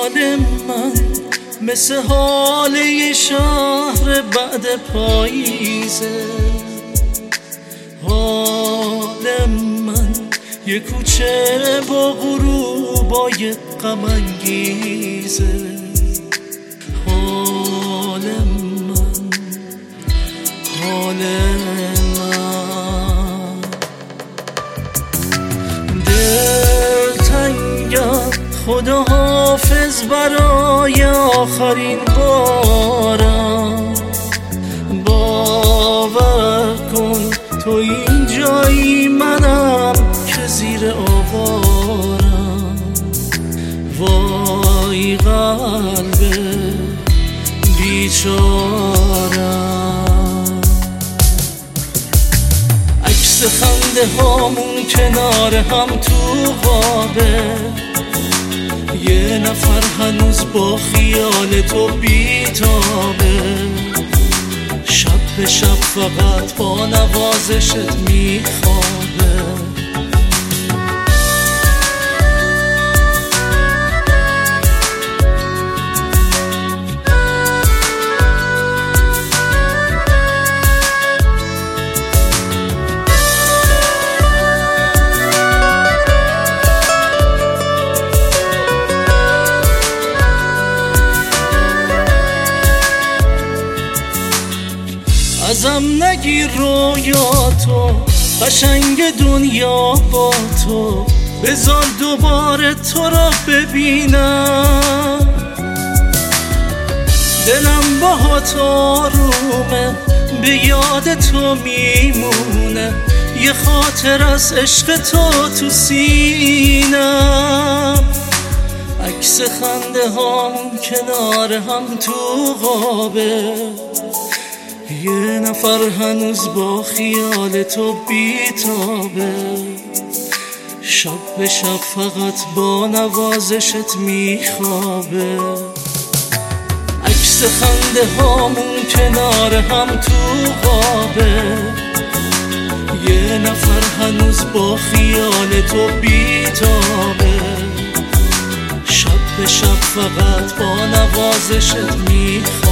حال من مثل حال یه شهر بعد پاییزه، حال من یه کوچه با غروبای غم انگیزه، حال من، حال من دلتنگم، خدا حافظ برای آخرین بارم. باور کن تو این جایی منم که زیر آوارم. وای قلب بیچارم، عکس خنده هامون کنار هم تو خوابه، یه نفر هنوز با خیال تو بیتابه. شب به شب فقط با نوازشت میخوابه. ازم نگیر رویاتو، قشنگ دنیا با تو، بذار دوباره تو را ببینم. دلم باهات آرومه، به یاد تو میمونه، یه خاطر از عشق تو سینم. عکس خنده هامون کنار هم تو خوابه، یه نفر هنوز با خیال تو بیتابه. شب به شب فقط با نوازشت میخوابه. عکس خنده هامون کنار هم تو خوابه، یه نفر هنوز با خیال تو بیتابه. شب به شب فقط با نوازشت میخوابه.